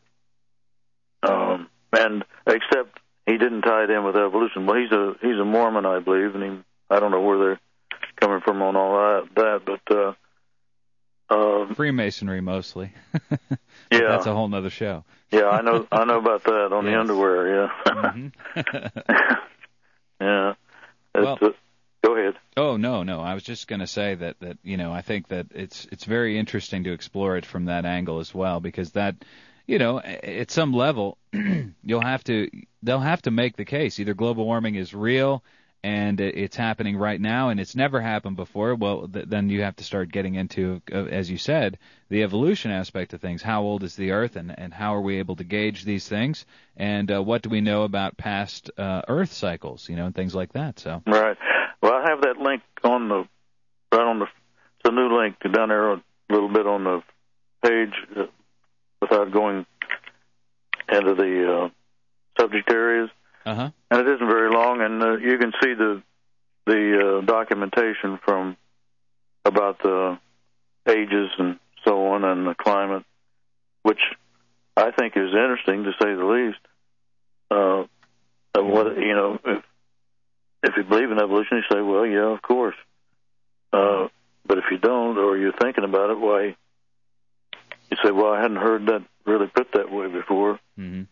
And except he didn't tie it in with evolution. Well, he's a Mormon, I believe, and I don't know where they're coming from on all that, but Freemasonry mostly. Yeah, that's a whole nother show. Yeah, I know about that on the underwear. Yeah. Mm-hmm. Yeah. Well, go ahead. Oh, no. I was just going to say that I think that it's very interesting to explore it from that angle as well, because that, at some level, they'll have to make the case. Either global warming is real and it's happening right now and it's never happened before. Well, then you have to start getting into, as you said, the evolution aspect of things. How old is the Earth, and how are we able to gauge these things? And what do we know about past Earth cycles, and things like that. So right. Well, I have that link it's a new link down there a little bit on the page without going into the subject areas. Uh-huh. And it isn't very long, and you can see the documentation from about the ages and so on, and the climate, which I think is interesting to say the least. What if you believe in evolution, you say, well, yeah, of course. But if you don't, or you're thinking about it, why? You say, well, I hadn't heard that really put that way before. Mm-hmm.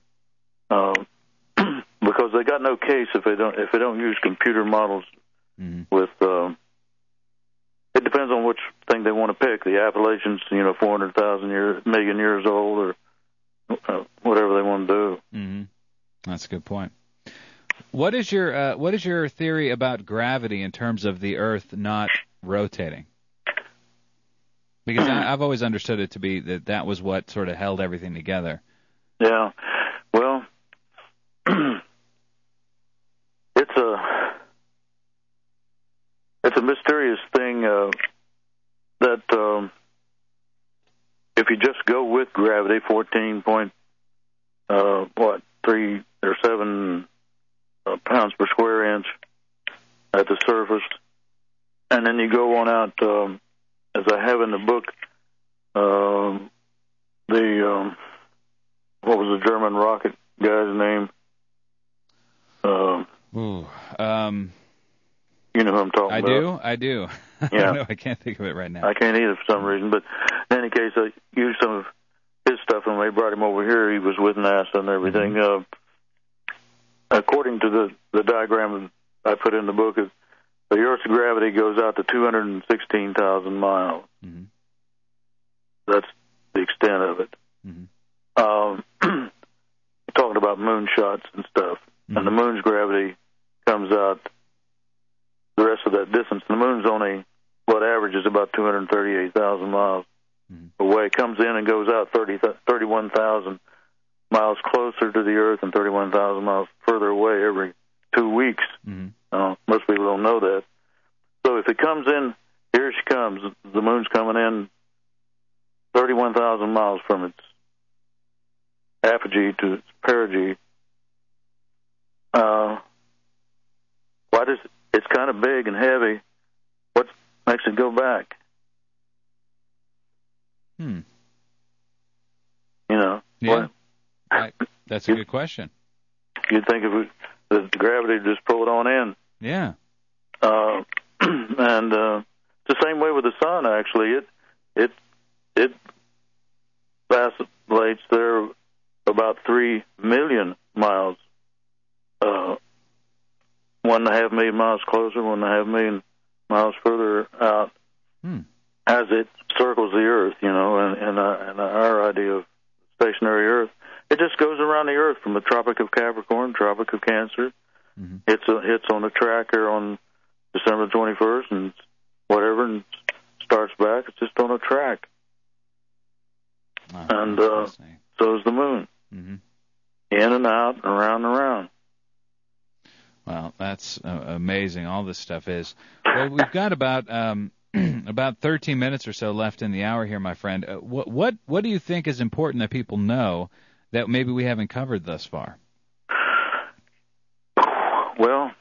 Because they got no case if they don't use computer models with. It depends on which thing they want to pick. The Appalachians, 400,000 million years old, or whatever they want to do. Mm-hmm. That's a good point. What is your theory about gravity in terms of the Earth not rotating? Because I've always understood it to be that was what sort of held everything together. Yeah. Well, it's a mysterious thing that if you just go with gravity, 14.3 or 7 pounds per square inch at the surface, and then you go on out, as I have in the book, what was the German rocket guy's name? You know who I'm talking about. I do. Yeah. No, I can't think of it right now. I can't either for some reason, but in any case, I used some of his stuff, and when they brought him over here, he was with NASA and everything. Mm-hmm. According to the diagram I put in the book, the Earth's gravity goes out to 216,000 miles. Mm-hmm. That's the extent of it. Mm-hmm. Talking about moonshots and stuff, and the moon's gravity comes out the rest of that distance. The moon's only what averages about 238,000 miles away. It comes in and goes out 31,000 miles closer to the Earth and 31,000 miles further away every 2 weeks. Most people don't know that. So if it comes in, here she comes. The moon's coming in 31,000 miles from its apogee to its perigee. Why does it's kind of big and heavy? What makes it go back? Yeah. That's a good question. You'd think the gravity would just pull it on in. Yeah. And the same way with the sun. Actually, it vacillates there about 3 million miles. 1.5 million miles closer, 1.5 million miles further out, as it circles the Earth. And our idea of stationary Earth, it just goes around the Earth from the Tropic of Capricorn, Tropic of Cancer. Hits on the tracker on December 21st, and whatever, and starts back. It's just on a track. And so is the moon. In and out, and around and around. Well, that's amazing. All this stuff is. Well, we've got about 13 minutes or so left in the hour here, my friend. What do you think is important that people know that maybe we haven't covered thus far? Well,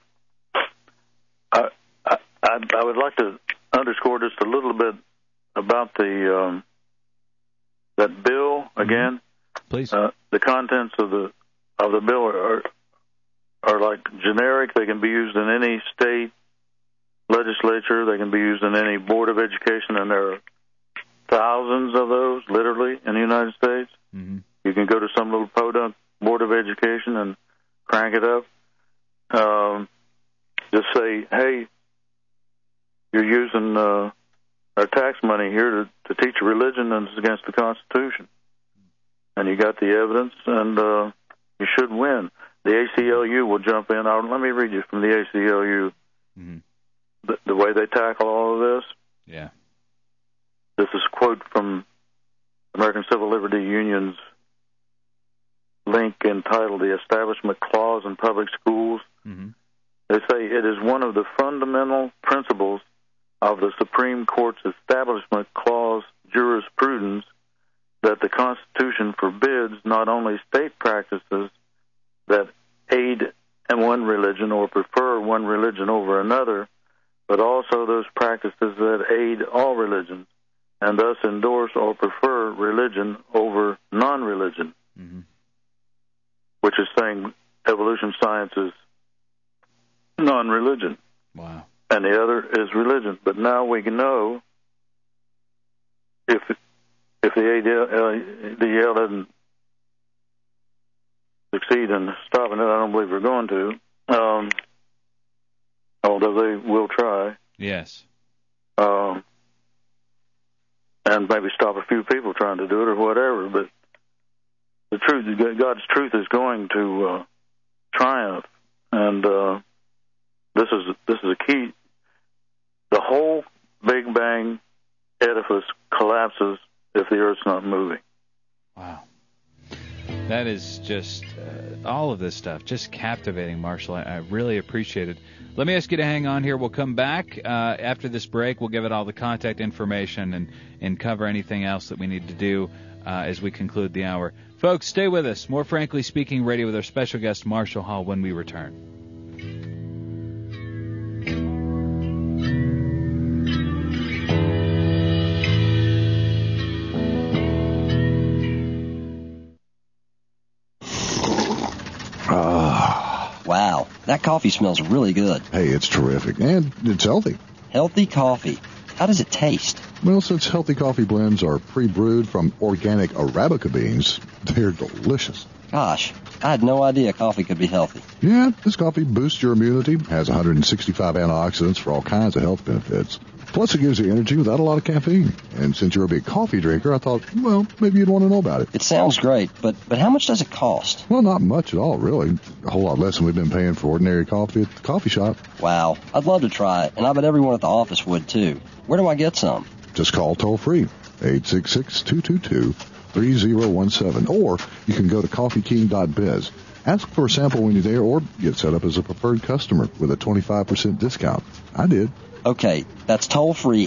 I would like to underscore just a little bit about the that bill again. Please. The contents of the bill are like generic. They can be used in any state legislature. They can be used in any board of education, and there are thousands of those, literally, in the United States. You can go to some little podunk board of education and crank it up. Just say, hey, you're using our tax money here to teach a religion that's against the Constitution. And you got the evidence, and you should win. The ACLU will jump in. Let me read you from the ACLU the way they tackle all of this. Yeah. This is a quote from American Civil Liberty Union's link entitled The Establishment Clause in Public Schools. They say it is one of the fundamental principles of the Supreme Court's Establishment Clause jurisprudence that the Constitution forbids not only state practices that aid in one religion or prefer one religion over another, but also those practices that aid all religions and thus endorse or prefer religion over non-religion, which is saying evolution science is non-religion. Wow. And the other is religion. But now we can know if the ADL doesn't succeed in stopping it, I don't believe we're going to, although they will try. Yes. And maybe stop a few people trying to do it or whatever. But the truth, God's truth, is going to triumph, and this is a key. The whole Big Bang edifice collapses if the Earth's not moving. Wow. That is just all of this stuff, just captivating, Marshall. I really appreciate it. Let me ask you to hang on here. We'll come back after this break. We'll give it all the contact information and cover anything else that we need to do as we conclude the hour. Folks, stay with us. More Frankly Speaking Radio with our special guest, Marshall Hall, when we return. Wow, that coffee smells really good. Hey, it's terrific, and it's healthy. Healthy coffee. How does it taste? Well, since healthy coffee blends are pre-brewed from organic Arabica beans, they're delicious. Gosh, I had no idea coffee could be healthy. Yeah, this coffee boosts your immunity, has 165 antioxidants for all kinds of health benefits. Plus, it gives you energy without a lot of caffeine. And since you're a big coffee drinker, I thought, well, maybe you'd want to know about it. It sounds great, but how much does it cost? Well, not much at all, really. A whole lot less than we've been paying for ordinary coffee at the coffee shop. Wow, I'd love to try it, and I bet everyone at the office would, too. Where do I get some? Just call toll-free, 866-222-3017, or you can go to coffeeking.biz. Ask for a sample when you're there, or get set up as a preferred customer with a 25% discount. I did. Okay, that's toll-free,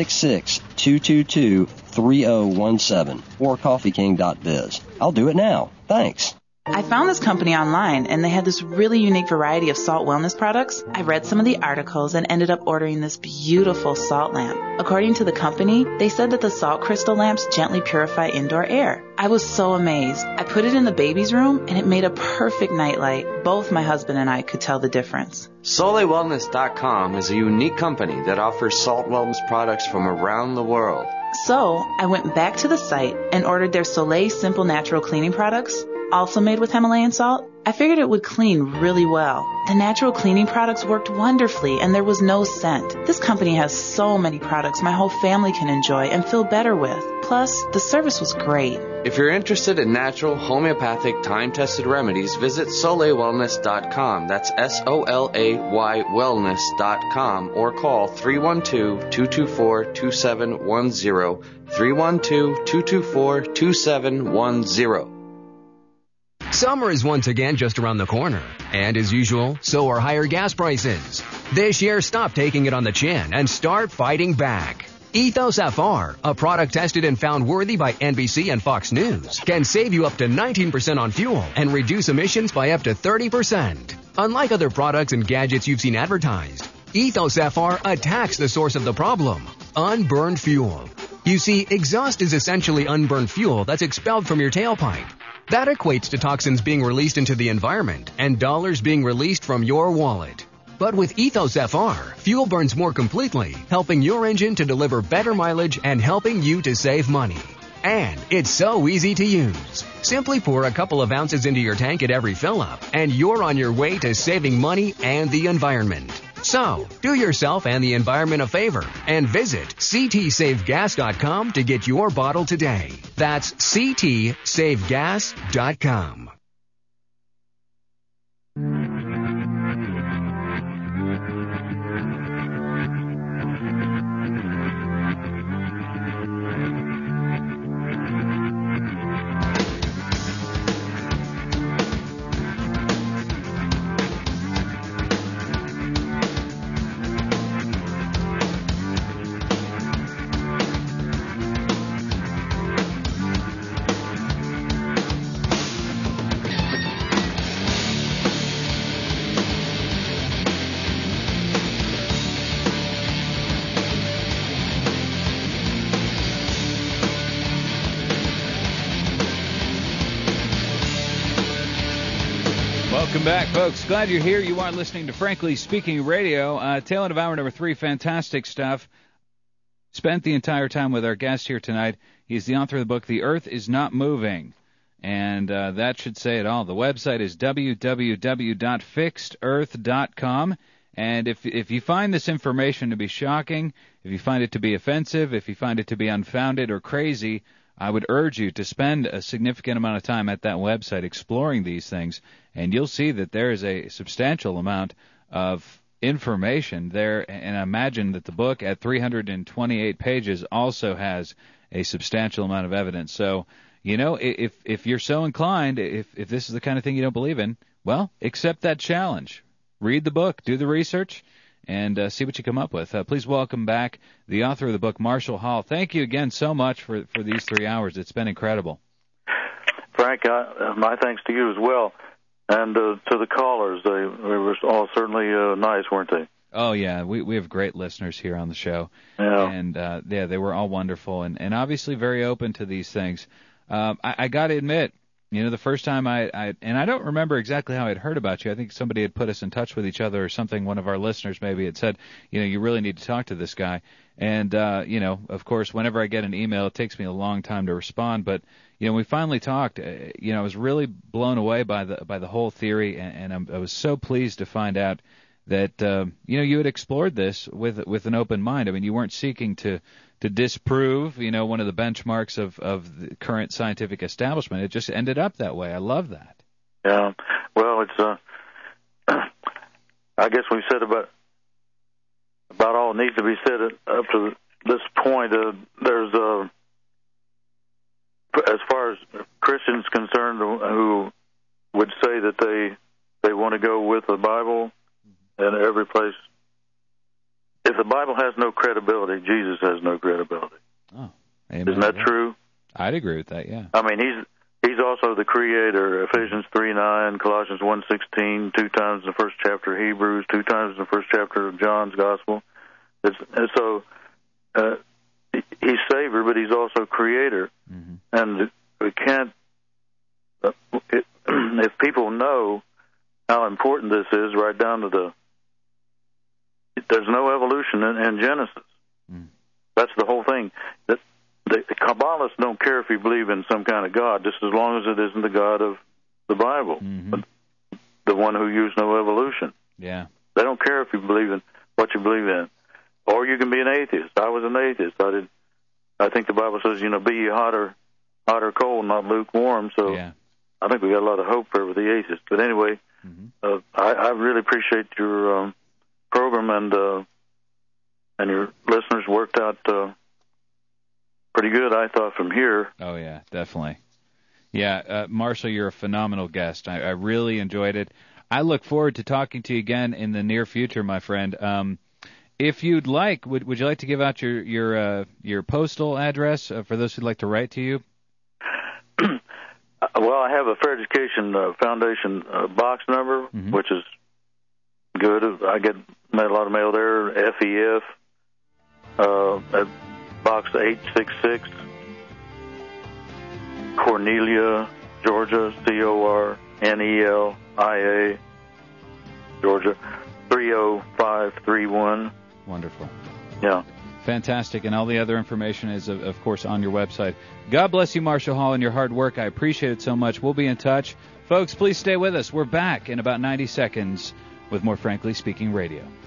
866-222-3017, or coffeeking.biz. I'll do it now. Thanks. I found this company online, and they had this really unique variety of salt wellness products. I read some of the articles and ended up ordering this beautiful salt lamp. According to the company, they said that the salt crystal lamps gently purify indoor air. I was so amazed. I put it in the baby's room, and it made a perfect nightlight. Both my husband and I could tell the difference. SoleilWellness.com is a unique company that offers salt wellness products from around the world. So I went back to the site and ordered their Soleil Simple Natural Cleaning products, also made with Himalayan salt. I figured it would clean really well. The natural cleaning products worked wonderfully, and there was no scent. This company has so many products my whole family can enjoy and feel better with. Plus, the service was great. If you're interested in natural, homeopathic, time-tested remedies, visit SoleilWellness.com. That's SOLAY wellness.com, or call 312-224-2710, 312-224-2710. Summer is once again just around the corner. And as usual, so are higher gas prices. This year, stop taking it on the chin and start fighting back. Ethos FR, a product tested and found worthy by NBC and Fox News, can save you up to 19% on fuel and reduce emissions by up to 30%. Unlike other products and gadgets you've seen advertised, Ethos FR attacks the source of the problem, unburned fuel. You see, exhaust is essentially unburned fuel that's expelled from your tailpipe. That equates to toxins being released into the environment and dollars being released from your wallet. But with Ethos FR, fuel burns more completely, helping your engine to deliver better mileage and helping you to save money. And it's so easy to use. Simply pour a couple of ounces into your tank at every fill-up, and you're on your way to saving money and the environment. So, do yourself and the environment a favor and visit ctsavegas.com to get your bottle today. That's ctsavegas.com. Welcome back, folks. Glad you're here. You are listening to Frankly Speaking Radio. Tail end of hour number 3, fantastic stuff. Spent the entire time with our guest here tonight. He's the author of the book, The Earth is Not Moving. And that should say it all. The website is www.fixedearth.com. And if you find this information to be shocking, if you find it to be offensive, if you find it to be unfounded or crazy, I would urge you to spend a significant amount of time at that website exploring these things, and you'll see that there is a substantial amount of information there. And I imagine that the book at 328 pages also has a substantial amount of evidence. So, you know, if you're so inclined, if this is the kind of thing you don't believe in, well, accept that challenge. Read the book, do the research, and see what you come up with. Please welcome back the author of the book, Marshall Hall. Thank you again so much for these 3 hours. It's been incredible. Frank, my thanks to you as well, and to the callers. They were all certainly nice, weren't they? Oh, yeah. We have great listeners here on the show. Yeah. And, they were all wonderful and obviously very open to these things. I got to admit, you know, the first time I don't remember exactly how I'd heard about you. I think somebody had put us in touch with each other or something. One of our listeners maybe had said, you know, you really need to talk to this guy. And, you know, of course, whenever I get an email, it takes me a long time to respond. But, you know, we finally talked. You know, I was really blown away by the whole theory, and I was so pleased to find out that, you know, you had explored this with an open mind. I mean, you weren't seeking to disprove, you know, one of the benchmarks of the current scientific establishment. It just ended up that way. I love that. Yeah. Well, it's I guess we've said about all that needs to be said up to this point. There's as far as Christians concerned who would say that they want to go with the Bible in every place. If the Bible has no credibility, Jesus has no credibility. Oh, amen. Isn't that true? I'd agree with that, yeah. I mean, he's also the creator. Ephesians 3:9, Colossians 1:16, 2 times in the first chapter of Hebrews, 2 times in the first chapter of John's Gospel. So he's Savior, but he's also creator. Mm-hmm. And we can't, if people know how important this is, right down to there's no evolution in Genesis. Mm. That's the whole thing. The Kabbalists don't care if you believe in some kind of God, just as long as it isn't the God of the Bible, but the one who used no evolution. Yeah. They don't care if you believe in what you believe in. Or you can be an atheist. I was an atheist. I think the Bible says, you know, be ye hot or cold, not lukewarm. So yeah. I think we got a lot of hope for the atheists. But anyway, I really appreciate your program, and your listeners worked out pretty good, I thought, from here. Oh, yeah, definitely. Yeah, Marshall, you're a phenomenal guest. I really enjoyed it. I look forward to talking to you again in the near future, my friend. If you'd like, would you like to give out your postal address for those who'd like to write to you? Well, I have a Fair Education Foundation box number, which is good. I get a lot of mail there. FEF, at box 866, Cornelia, Georgia, Cornelia, Georgia, 30531. Wonderful. Yeah. Fantastic. And all the other information is, of course, on your website. God bless you, Marshall Hall, and your hard work. I appreciate it so much. We'll be in touch. Folks, please stay with us. We're back in about 90 seconds with more Frankly Speaking Radio.